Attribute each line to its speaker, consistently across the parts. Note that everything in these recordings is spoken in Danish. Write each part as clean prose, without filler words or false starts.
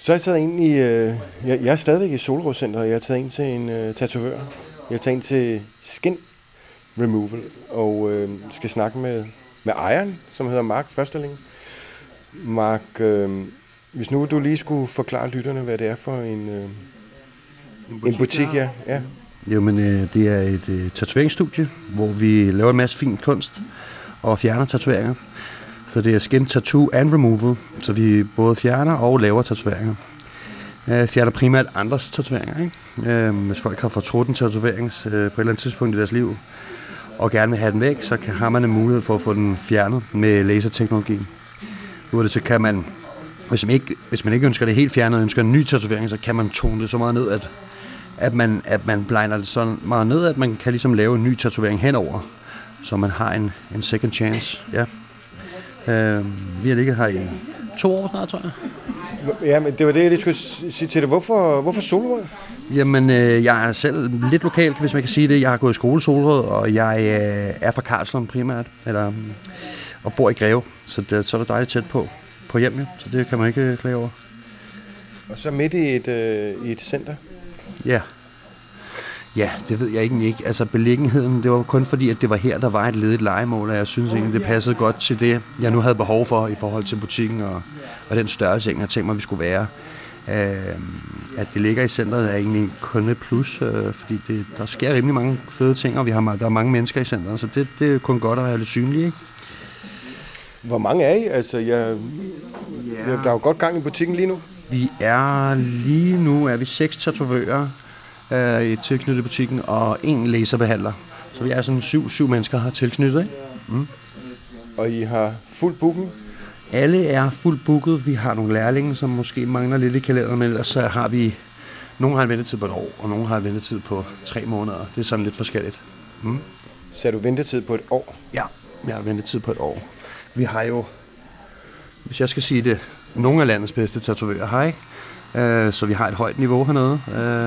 Speaker 1: Så er jeg taget ind i... jeg er stadigvæk i Solrødcenteret, og jeg har taget ind til en tatovør. Jeg har taget ind til Skin Removal, og skal snakke med ejeren, som hedder Mark Førsterling. Mark, hvis nu du lige skulle forklare lytterne, hvad det er for en butik, ja.
Speaker 2: Jo, men det er et tatoveringsstudie, hvor vi laver en masse fin kunst og fjerner tatoveringer. Så det er Skin Tattoo and Removal, så vi både fjerner og laver tatoveringer. Fjerner primært andres tatoveringer, ikke? Hvis folk har fortrudt en tatovering på et eller andet tidspunkt i deres liv, og gerne vil have den væk, så har man en mulighed for at få den fjernet med laserteknologi. Nu så kan man, hvis man ikke ønsker det helt fjernet, og ønsker en ny tatovering, så kan man tone det så meget ned, at man blinder det så meget ned, at man kan ligesom lave en ny tatovering henover, så man har en second chance. Ja. Vi har ligget her i 2 år snart, tror jeg.
Speaker 1: Ja, men det var det, jeg lige skulle sige til dig. Hvorfor Solrød?
Speaker 2: Jamen, jeg er selv lidt lokalt, hvis man kan sige det. Jeg har gået i skole i Solrød, og jeg er fra Karlslund primært, og bor i Greve. Så er der dejligt tæt på hjem, ja. Så det kan man ikke klage over.
Speaker 1: Og så midt i et center?
Speaker 2: Ja. Ja, det ved jeg egentlig ikke. Altså beliggenheden, det var kun fordi, at det var her, der var et ledigt lejemål, og jeg synes egentlig, det passede godt til det, jeg nu havde behov for i forhold til butikken og den størrelse, jeg havde tænkt mig, vi skulle være. At det ligger i centret er egentlig kun et plus, fordi der sker rimelig mange fede ting, og der er mange mennesker i centret, så det er kun godt at være lidt synlige, ikke?
Speaker 1: Hvor mange er I? Altså, der er jo godt gang i butikken lige nu.
Speaker 2: Lige nu er vi 6 tatovører i tilknyttet butikken, og 1 laserbehandler. Så vi er sådan 7 mennesker har tilknyttet, ikke? Mm.
Speaker 1: Og I har fuld booking?
Speaker 2: Alle er fuldt booket. Vi har nogle lærlinge, som måske mangler lidt i kalenderen, men ellers så har vi... Nogle har en ventetid på 1 år, og nogle har en ventetid på 3 måneder. Det er sådan lidt forskelligt. Mm.
Speaker 1: Så er du ventetid på 1 år?
Speaker 2: Ja, jeg har ventetid på 1 år. Vi har jo, hvis jeg skal sige det, nogle af landets bedste tatovører her, ikke? Så vi har et højt niveau hernede.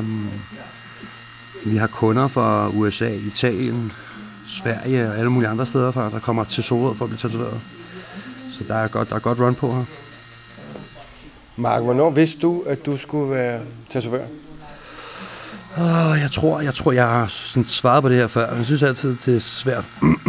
Speaker 2: Vi har kunder fra USA, Italien, Sverige og alle mulige andre steder fra, der kommer til Solrød for at blive tatoveret. Så der er godt run på her.
Speaker 1: Mark, hvornår vidste du, at du skulle være tatovør?
Speaker 2: Jeg har sådan svaret på det her før, men jeg synes altid, det er svært.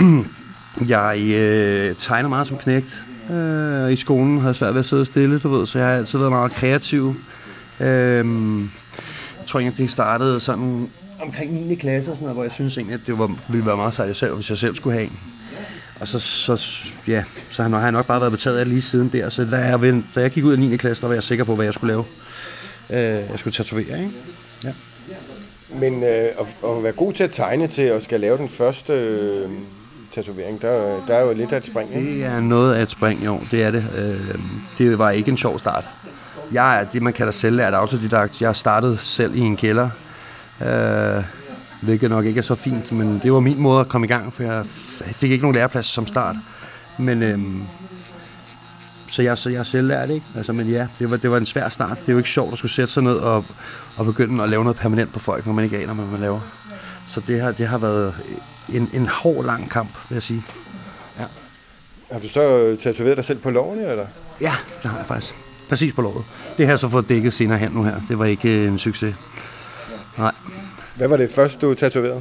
Speaker 2: Jeg tegner meget som knægt. I skolen har jeg svært ved at sidde stille, du ved, så jeg har altid været meget kreativ. Jeg tror egentlig, det startede sådan omkring 9. klasse og sådan noget, hvor jeg synes egentlig, at det ville være meget sejt selv, hvis jeg selv skulle have en. Og så har jeg nok bare været betaget af lige siden der. Så da jeg gik ud af 9. klasse, der var jeg sikker på, hvad jeg skulle lave. Jeg skulle tatovere, ikke? Ja.
Speaker 1: Men at være god til at tegne til at skal lave den første tatovering, der er jo lidt af et spring, ikke?
Speaker 2: Det er noget af et spring, jo. Det er det. Det var ikke en sjov start. Jeg er det, man kalder selvlært autodidakt. Jeg startede selv i en kælder, hvilket nok ikke er så fint, men det var min måde at komme i gang, for jeg fik ikke nogen læreplads som start. Men så jeg er selvlært, ikke? Altså, men ja, det var en svær start. Det er jo ikke sjovt at skulle sætte sig ned og begynde at lave noget permanent på folk, når man ikke aner, hvad man laver. Så det har været en hård, lang kamp, vil jeg sige. Ja.
Speaker 1: Har du så tatoveret dig selv på lårene, eller?
Speaker 2: Ja, det har jeg faktisk. Præcis på låret. Det har jeg så fået dækket senere hen nu her. Det var ikke en succes. Nej.
Speaker 1: Hvad var det første, du tatoverede?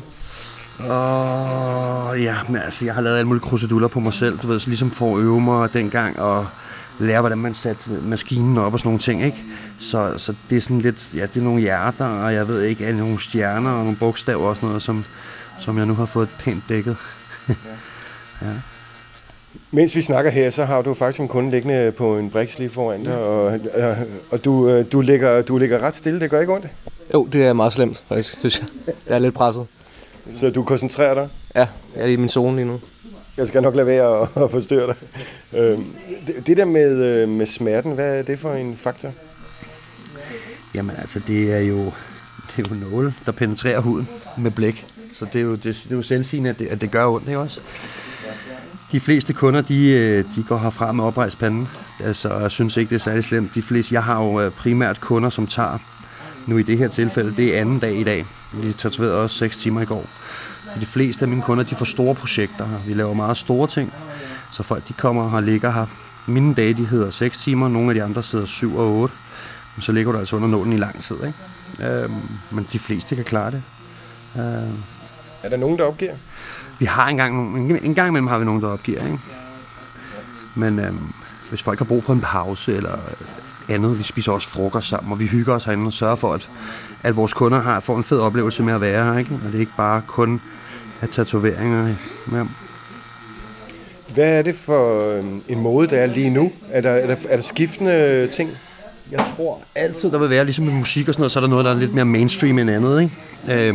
Speaker 2: Ja, men altså, jeg har lavet alle mulige kruseduller på mig selv, du ved, så ligesom for at øve mig dengang, og lære, hvordan man satte maskinen op og sådan nogle ting, ikke? Så det er sådan lidt, ja, det er nogle hjerter, og jeg ved ikke, nogle stjerner og nogle bogstaver og sådan noget, som jeg nu har fået pænt dækket. Ja.
Speaker 1: Mens vi snakker her, så har du faktisk en kunde liggende på en briks lige foran dig, og du ligger ret stille, det gør ikke ondt?
Speaker 3: Jo, det er meget slemt, faktisk, synes jeg. Jeg er lidt presset.
Speaker 1: Så du koncentrerer dig?
Speaker 3: Ja, jeg er i min zone lige nu.
Speaker 1: Jeg skal nok lade være at forstyrre dig. Det der med smerten, hvad er det for en faktor?
Speaker 2: Jamen altså, det er jo nåle, der penetrerer huden med blæk. Så det er jo selvsigende, at det gør ondt, ikke også? De fleste kunder, de går herfra med oprejst pande. Altså, jeg synes ikke, det er særlig slemt. Jeg har jo primært kunder, som tager, nu i det her tilfælde, det er 2. dag i dag. Vi tatoverede også 6 timer i går. Så de fleste af mine kunder, de får store projekter her. Vi laver meget store ting. Så folk, de kommer og ligger her. Mine dage, de hedder 6 timer. Nogle af de andre sidder 7 og 8. så ligger du altså under nålen i lang tid, ikke? Men de fleste kan klare det.
Speaker 1: Er der nogen, der opgiver?
Speaker 2: Vi har en gang imellem har vi nogen, der opgiver, ikke? Men hvis folk har brug for en pause eller andet, vi spiser også frokost sammen, og vi hygger os herinde og sørger for, at vores kunder får en fed oplevelse med at være her, ikke? Og det er ikke bare kun af tatoveringer. Ja.
Speaker 1: Hvad er det for en mode, der er lige nu? Er der skiftende ting?
Speaker 2: Jeg tror altid, der vil være, ligesom med musik og sådan noget, så er der noget, der er lidt mere mainstream end andet, ikke?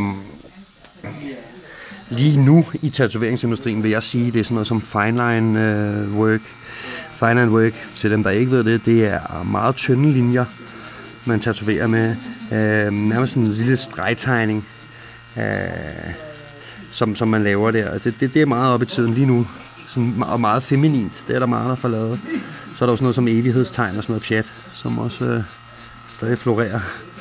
Speaker 2: Lige nu i tatoveringsindustrien vil jeg sige, det er sådan noget som fine line work. Fine line work, til dem, der ikke ved det, det er meget tynde linjer, man tatoverer med. Nærmest sådan en lille stregtegning, som man laver der. Det er meget op i tiden lige nu. Sådan, og meget feminint, det er der meget, der får lavet. Så er der også noget som evighedstegn og sådan noget pjat, som også stadig florerer.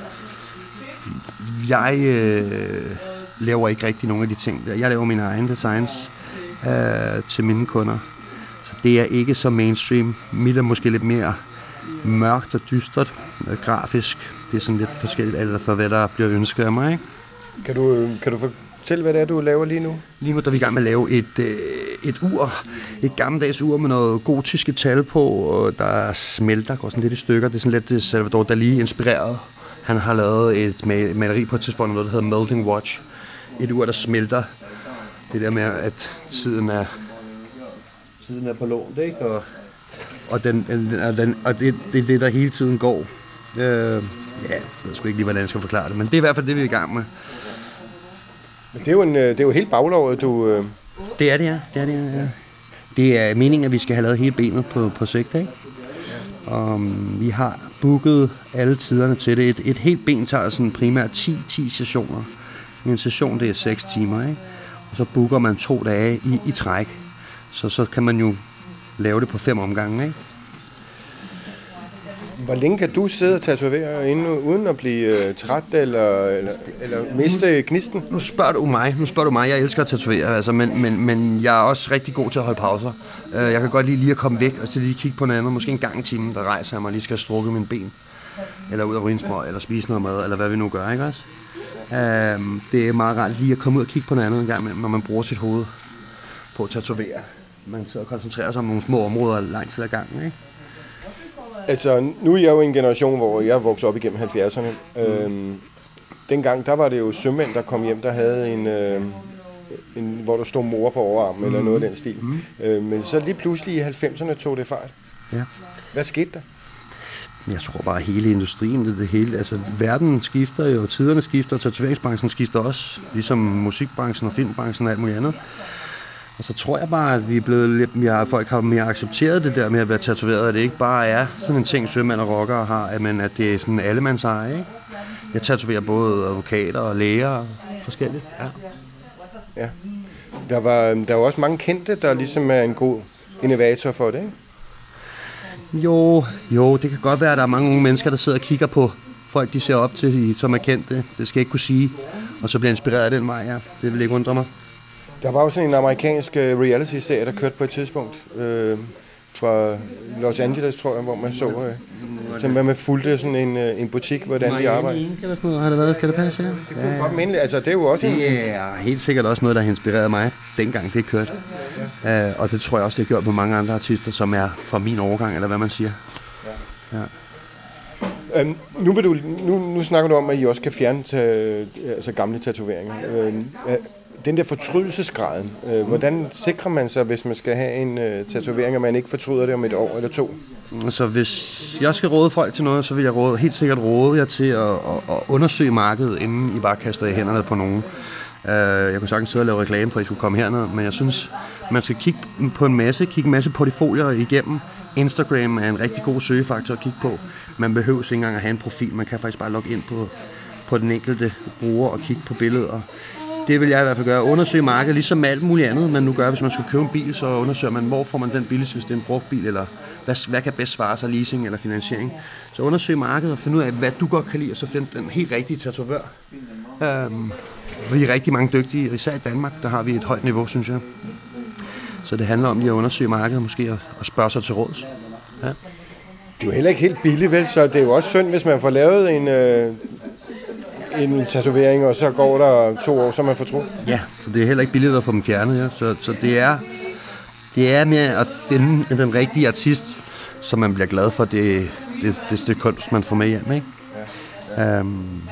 Speaker 2: Jeg laver ikke rigtig nogen af de ting. Jeg laver mine egne designs til mine kunder. Så det er ikke så mainstream. Mit er måske lidt mere mørkt og dystert, grafisk. Det er sådan lidt forskelligt alt for, hvad der bliver ønsket af mig, ikke?
Speaker 1: Kan du fortælle, hvad det er, du laver lige nu?
Speaker 2: Lige nu er vi i gang med at lave et ur. Et gammeldags ur med noget gotiske tal på, og der smelter, går sådan lidt i stykker. Det er sådan lidt Salvador Dalí inspireret. Han har lavet et maleri på et tidspunkt, der hedder Melting Watch. Et ur, der smelter. Det der med, at tiden er på lånt, ikke? Og det er det, der hele tiden går. Jeg ved sgu ikke lige, hvordan jeg skal forklare det, men det er i hvert fald det, vi er i gang med.
Speaker 1: Men det er jo helt baglovet, du...
Speaker 2: Det er det, ja. Det er meningen, at vi skal have lavet hele benet på sigt, ikke? Vi har booket alle tiderne til det. Et helt ben tager sådan primært 10 sessioner. En session, det er 6 timer, ikke? Og så booker man 2 dage i træk. Så kan man jo lave det på 5 omgange, ikke?
Speaker 1: Hvor længe kan du sidde og tatovere inde, uden at blive træt eller miste gnisten?
Speaker 2: Nu spørger du mig. Jeg elsker at tatovere, altså, men jeg er også rigtig god til at holde pauser. Jeg kan godt lige at komme væk og så lige kigge på noget andet. Måske en gang i timen, der rejser jeg mig lige skal strukke mine ben. Eller ud af rynsmøg, eller spise noget mad, eller hvad vi nu gør, ikke også? Det er meget rart lige at komme ud og kigge på noget andet en gang imellem, når man bruger sit hoved på at tatovere. Man sidder og koncentrerer sig om nogle små områder lang tid ad gangen, ikke?
Speaker 1: Altså, nu er jeg jo en generation, hvor jeg voksede op igennem 70'erne. Dengang, der var det jo sømænd, der kom hjem, der havde en hvor der stod mor på overarmen, eller noget af den stil. Men så lige pludselig i 90'erne tog det fart.
Speaker 2: Ja.
Speaker 1: Hvad skete der?
Speaker 2: Jeg tror bare, hele industrien, det hele, altså verden skifter jo, tiderne skifter, tatoveringsbranchen skifter også, ligesom musikbranchen og filmbranchen og alt muligt andet. Og så tror jeg bare, at vi er blevet lidt mere, folk har mere accepteret det der med at være tatoveret, at det ikke bare er sådan en ting, sømænd og rockere har, men at det er sådan allemands eje, ikke? Jeg tatoverer både advokater og læger og forskelligt, ja.
Speaker 1: Der var også mange kendte, der ligesom er en god innovator for det, ikke?
Speaker 2: Jo, det kan godt være, at der er mange unge mennesker, der sidder og kigger på folk, de ser op til, som er kendte. Det skal jeg ikke kunne sige. Og så bliver inspireret af den vej, ja. Det vil ikke undre mig.
Speaker 1: Der var jo sådan en amerikansk reality-serie, der kørte på et tidspunkt fra Los Angeles, tror jeg, hvor man så, hvor man fulgte sådan en butik, hvordan de arbejder.
Speaker 2: Eller sådan noget, har det været? Kan det passe, ja?
Speaker 1: Det kunne godt minde, altså det er jo også...
Speaker 2: Det er helt sikkert også noget, der har inspireret mig, dengang det kørte. Og det tror jeg også, det har gjort på mange andre artister, som er fra min årgang, eller hvad man siger. Ja.
Speaker 1: Nu snakker du om, at I også kan fjerne altså gamle tatoveringer. Den der fortrydelsesgraden, hvordan sikrer man sig, hvis man skal have en tatovering, og man ikke fortryder det om 1 år eller 2?
Speaker 2: Altså, hvis jeg skal råde folk til noget, så vil jeg helt sikkert råde jer til at undersøge markedet, inden I bare kaster i hænderne på nogen. Jeg kunne sagtens sidde og lave reklame, for at I skulle komme herned, men jeg synes, man skal kigge en masse portfolier igennem. Instagram er en rigtig god søgefaktor at kigge på. Man behøver ikke engang at have en profil. Man kan faktisk bare logge ind på den enkelte bruger og kigge på billeder. Det vil jeg i hvert fald gøre. Undersøge markedet, ligesom med alt muligt andet, man nu gør. Hvis man skal købe en bil, så undersøger man, hvor får man den billigst, hvis det er en brugt bil, eller hvad kan bedst svare sig, leasing eller finansiering. Så undersøg markedet og find ud af, hvad du godt kan lide, og så find den helt rigtige tatovør. Vi er rigtig mange dygtige, især i Danmark, der har vi et højt niveau, synes jeg. Så det handler om lige at undersøge markedet, måske, og spørge sig til råds. Ja.
Speaker 1: Det er jo heller ikke helt billigt, vel? Så det er jo også synd, hvis man får lavet en tatovering, og så går der 2 år, så man får tro.
Speaker 2: Ja, så det er heller ikke billigt at få dem fjernet, ja. Så det er mere at finde den rigtige artist, som man bliver glad for det stykke kunst, man får med hjem, ikke? Ja.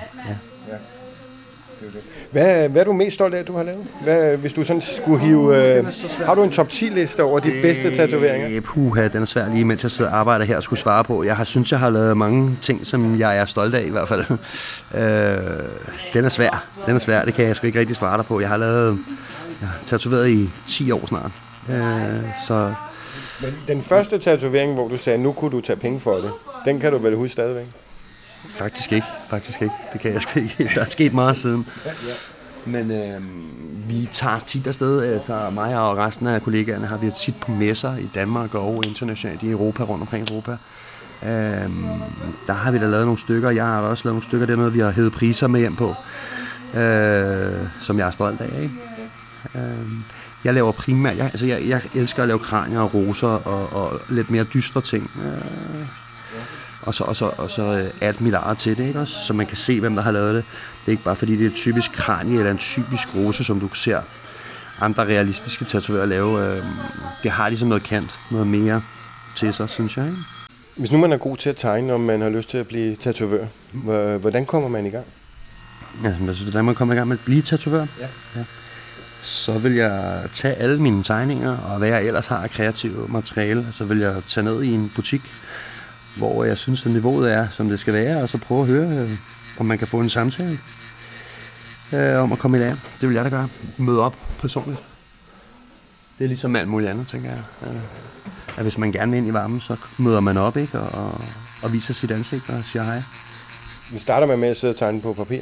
Speaker 1: Hvad er du mest stolt af, du har lavet? Hvis du sådan skulle hive... har du en top 10-liste over de bedste tatoveringer?
Speaker 2: Puha, den er svær lige, mens jeg sidder og arbejder her og skulle svare på. Jeg har lavet mange ting, som jeg er stolt af i hvert fald. Den er svær. Det kan jeg sgu ikke rigtig svare dig på. Jeg har tatoveret i 10 år snart. Så...
Speaker 1: Men den første tatovering, hvor du sagde, nu kunne du tage penge for det, den kan du vel huske stadigvæk?
Speaker 2: Faktisk ikke. Det kan jeg sgu ikke. Der er sket meget siden. Men vi tager tit afsted, altså mig og resten af kollegaerne har vi tit på messer i Danmark og internationalt i Europa, rundt omkring Europa. Der har vi da lavet nogle stykker. Jeg har da også lavet nogle stykker. Det er noget, vi har hævet priser med hjem på, som jeg er stolt af, ikke? Jeg laver primært, jeg elsker at lave kranier og roser og lidt mere dystre ting. Og så alt mit eget til det, ikke også? Så man kan se, hvem der har lavet det. Det er ikke bare fordi, det er et typisk kranie eller en typisk rose, som du ser andre realistiske tatoverer lave. Det har ligesom noget kant, noget mere til sig, synes jeg, ikke?
Speaker 1: Hvis nu man er god til at tegne, og man har lyst til at blive tatovør, hvordan kommer man i gang?
Speaker 2: Ja, hvordan man kommer i gang med at blive tatovør? Ja. Så vil jeg tage alle mine tegninger, og hvad jeg ellers har af kreativt materiale, så vil jeg tage ned i en butik, hvor jeg synes, at niveauet er, som det skal være, og så prøve at høre, om man kan få en samtale om at komme i lære. Det vil jeg da gøre. Møde op personligt. Det er ligesom alt muligt andet, tænker jeg. At hvis man gerne vil ind i varmen, så møder man op, ikke? Og viser sit ansigt og siger hej.
Speaker 1: Vi starter med at sidde og tegne på papir.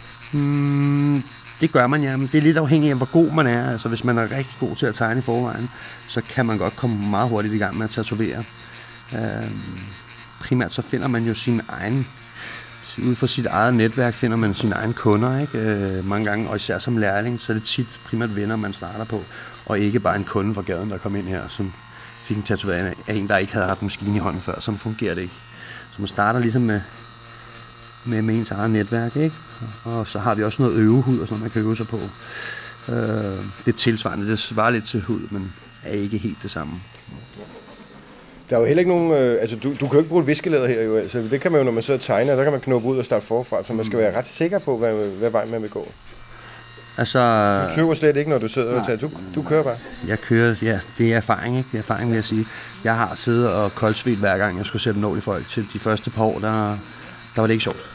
Speaker 2: Det gør man, ja, men det er lidt afhængigt af, hvor god man er. Altså, hvis man er rigtig god til at tegne i forvejen, så kan man godt komme meget hurtigt i gang med at tatovere. Primært så finder man jo sin egen, ud fra sit eget netværk finder man sine egne kunder, ikke? Mange gange, og især som lærling, så er det tit primært venner, man starter på, og ikke bare en kunde fra gaden, der kom ind her, som fik en tatovering af en, der ikke havde haft en maskine i hånden før. Sådan fungerer det ikke. Så man starter ligesom med ens eget netværk, ikke? Og så har vi også noget øvehud, og sådan man kan øve sig på. Det er tilsvarende, det svarer lidt til hud, men er ikke helt det samme.
Speaker 1: Der er jo heller ikke nogen... du kan jo ikke bruge et viskelæder her, jo. Altså, det kan man jo, når man sidder og tegner, der kan man knuppe ud og starte forfra, så man skal være ret sikker på, hvad vej man vil gå.
Speaker 2: Altså...
Speaker 1: Du tøver slet ikke, når du sidder og tager. Du kører bare.
Speaker 2: Jeg kører, ja. Det er erfaring, ikke? Det er erfaring, vil jeg sige. Jeg har siddet og koldsvedt hver gang, jeg skulle sætte nål i folk. Til de første par år, der var det ikke sjovt.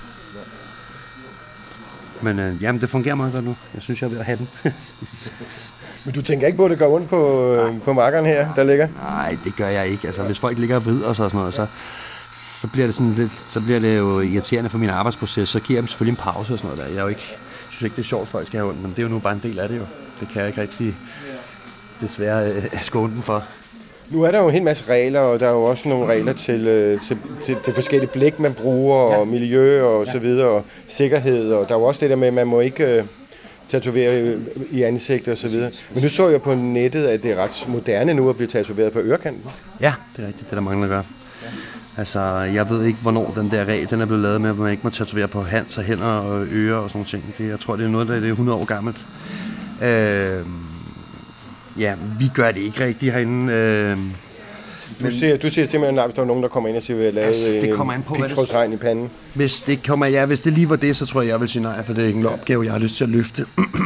Speaker 2: Men jamen, det fungerer meget godt nu. Jeg synes, jeg er ved at have den.
Speaker 1: Men du tænker ikke på, at det går ondt på markeren her, der ligger?
Speaker 2: Nej, det gør jeg ikke. Altså, hvis folk ligger og vrider sig og sådan noget, så bliver det sådan lidt, så bliver det jo irriterende for min arbejdsproces. Så giver jeg dem selvfølgelig en pause og sådan noget der. Jeg synes ikke, det er sjovt, at folk skal have ondt, men det er jo nu bare en del af det jo. Det kan jeg ikke rigtig desværre skåne den for.
Speaker 1: Nu er der jo en hel masse regler, og der er jo også nogle regler til det forskellige blik, man bruger, og miljø og så videre, og sikkerhed, og der er jo også det der med, at man må ikke tatovere i ansigt og så videre. Men nu så jeg på nettet, at det er ret moderne nu at blive tatoveret på ørekanten.
Speaker 2: Ja, det er rigtigt, det der mange, der gør. Altså, jeg ved ikke, hvornår den der regel, den er blevet lavet med, at man ikke må tatovere på hands og hænder og ører og sådan noget. Jeg tror, det er noget, der er 100 år gammelt. Ja, vi gør det ikke rigtigt herinde.
Speaker 1: Du siger simpelthen, at der er nogen, der kommer ind og siger, at vi har lavet en pigtrådsregn i panden.
Speaker 2: Hvis det lige var det, så tror jeg vil sige nej, for det er ikke en opgave, jeg har lyst til at løfte.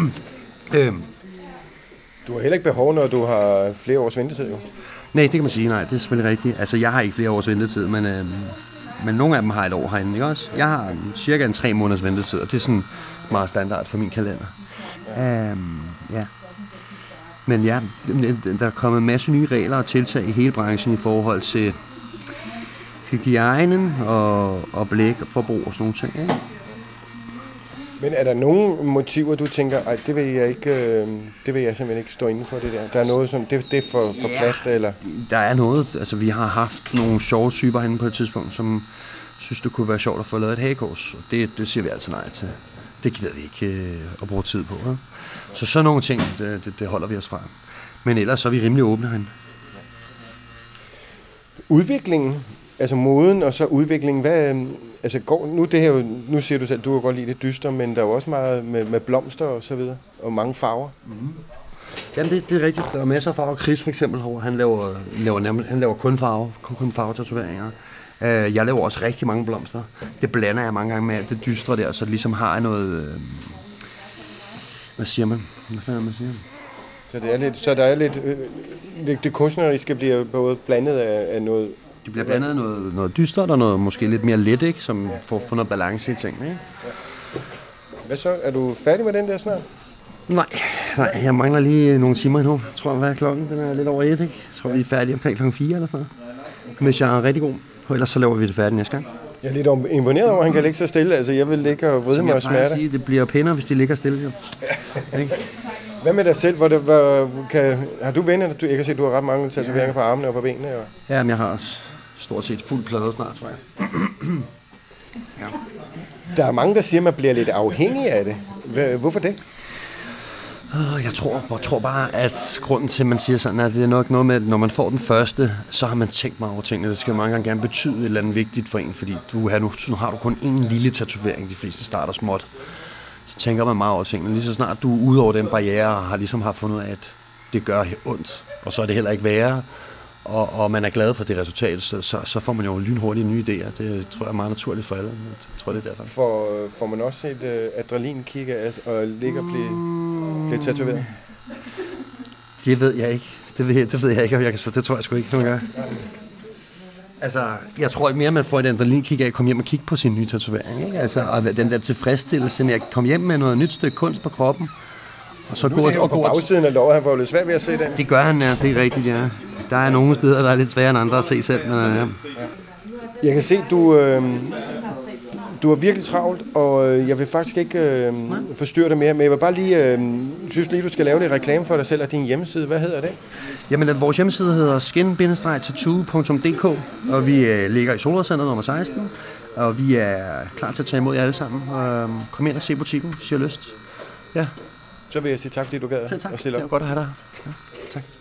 Speaker 1: Du har heller ikke behov, når du har flere års ventetid, jo?
Speaker 2: Nej, det kan man sige, nej, det er selvfølgelig rigtigt. Altså, jeg har ikke flere års ventetid, men nogle af dem har et år herinde, ikke også? Jeg har cirka en 3 måneders ventetid, og det er sådan meget standard for min kalender. Ja. Men ja, der er kommet en masse nye regler og tiltag i hele branchen i forhold til hygiejnen og blækforbrug og sådan nogle ting, ikke?
Speaker 1: Men er der nogle motiver, du tænker, ej, det vil jeg simpelthen ikke stå inden for det der? Der er noget, som det er for plat, eller? Der
Speaker 2: er noget, altså vi har haft nogle sjove typer herinde på et tidspunkt, som synes, det kunne være sjovt at få lavet et hagekors. Det siger vi altså nej til. Det gider vi ikke at bruge tid på. Ja? Så sådan nogle ting, det holder vi os fra. Men ellers så er vi rimelig åbne herinde.
Speaker 1: Udviklingen Altså moden og så udviklingen, altså nu det her, nu siger du selv, du kan godt lide det dystre, men der er jo også meget med blomster og så videre, og mange farver.
Speaker 2: Mm-hmm. Jamen det er rigtigt, der er masser af farver. Chris for eksempel, han laver kun farvetatoveringer. Jeg laver også rigtig mange blomster. Det blander jeg mange gange med alt det dystre der, så det ligesom har noget, hvad siger man? Hvad fanden man siger?
Speaker 1: Så der er lidt det kunstneriske bliver både blandet af noget.
Speaker 2: Det bliver blandet af noget dystert og noget måske lidt mere let, ikke? Som får noget balance i tingene, ikke?
Speaker 1: Ja. Hvad så? Er du færdig med den der snart?
Speaker 2: Nej, jeg mangler lige nogle timer endnu. Jeg tror, hvad er klokken? Den er lidt over 1, ikke? Jeg tror, vi er færdige omkring klokken 4 eller sådan noget. Hvis jeg er rigtig god. Ellers så laver vi det færdigt næste gang.
Speaker 1: Jeg er lidt imponeret over, at han kan ligge så stille. Altså, jeg vil ligge og vride mig og smerte.
Speaker 2: Sige, det bliver pænere, hvis de ligger stille, jo. Ikke?
Speaker 1: Hvad med dig selv? Har du venner? Jeg kan se, at du har ret mange tatoveringer på armene og på benene. Og...
Speaker 2: Ja, men jeg har også stort set fuld plade snart, tror jeg.
Speaker 1: Ja. Der er mange, der siger, at man bliver lidt afhængig af det. Hvorfor det?
Speaker 2: Jeg tror bare, at grunden til, at man siger sådan, at det er nok noget med, at når man får den første, så har man tænkt meget over tingene. Det skal mange gange gerne betyde et eller andet vigtigt for en, fordi nu har du kun én lille tatovering. De fleste starter småt. Så tænker man meget over tingene. Lige så snart du er ude over den barriere, har ligesom har fundet ud af, at det gør ondt, og så er det heller ikke værre, og man er glad for det resultat, så får man jo lynhurtigt nye idéer. Det tror jeg er meget naturligt for alle. Jeg tror, det er derfor.
Speaker 1: Får man også et adrenalinkick af at ligge og blive tatoveret?
Speaker 2: Det ved jeg ikke. Det ved jeg ikke, om jeg kan svare. Det tror jeg sgu ikke, nogen gør. Altså, jeg tror mere, man får et adrenalinkick af at komme hjem og kigge på sin nye tatovering, ikke? Altså, og den der tilfredsstillelse med at komme hjem med noget nyt stykke kunst på kroppen. Og så gå
Speaker 1: på bagsiden af låret, han får jo lidt svært ved at se den.
Speaker 2: Det gør han, ja. Det er rigtigt, ja. Der er nogle steder, der er lidt sværere end andre at se selv, men ja.
Speaker 1: Jeg kan se, du er virkelig travlt, og jeg vil faktisk ikke forstyrre dig mere, men jeg vil bare lige, synes lige, du skal lave lidt reklame for dig selv og din hjemmeside. Hvad hedder det?
Speaker 2: Jamen, vores hjemmeside hedder skin-tattoo.dk, og vi ligger i Solrødcenteret nummer 16, og vi er klar til at tage imod jer alle sammen. Kom ind og se butikken, hvis I har lyst. Ja.
Speaker 1: Så vil jeg sige tak, fordi du gad
Speaker 2: at stille op. Det er godt at have dig. Ja, tak.